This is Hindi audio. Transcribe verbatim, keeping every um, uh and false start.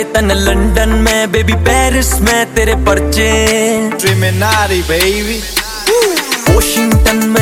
तन लंदन में बेबी पेरिस में तेरे पर्चे Triminati baby वॉशिंगटन में